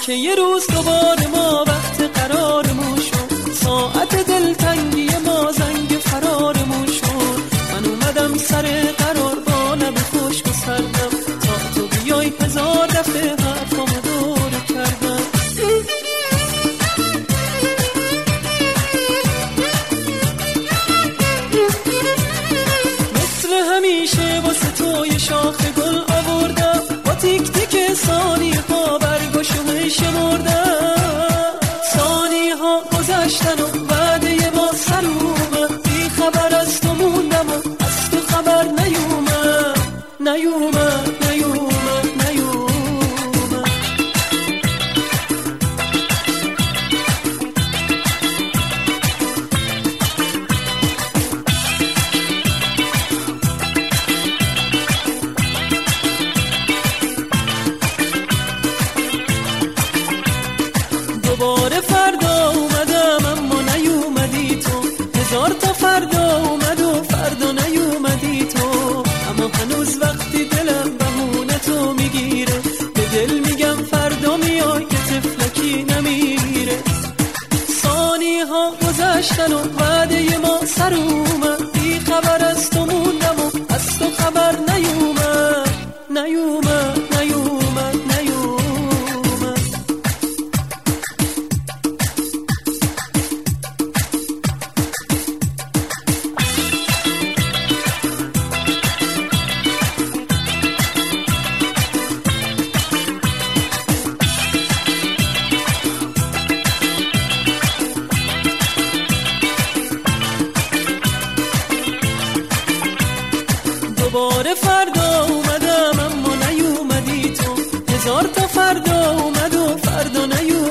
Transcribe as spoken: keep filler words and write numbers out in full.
که یه روز دوباره ما وقت قرارمون شد، ساعت دلتنگی ما زنگ فرارمون شد. من اومدم سر قرار با لب خشک و سردم، تا تو بیای هزار دفعه حرفامو دور کردم. مثل همیشه واسه تو یه شاخ گل آوردم، با تیک تیک ثانیه ها برگشو شمردم. ثانیه ها گذشتن و وعده ما سر اومد، بی خبر از تو موندم و از تو خبر نیومد نیومد نیومد نیومد. دوباره فردا اومدم اما نیومدی تو، هزار تا فردا اومد و فردا نیومدی تو. اما هنوز وقتی دلم بهونه تو میگیره، به دل میگم فردا میای که تفلکی نمیره. ثانیه ها گذشتن و وعده ما سر اومد، بی خبر از تو موندم و از تو خبر نیومد نیومد نیومد نیومد. دوباره فردا اومدم اما نیومدی تو، هزار تا فردا اومد و فردا نیومد.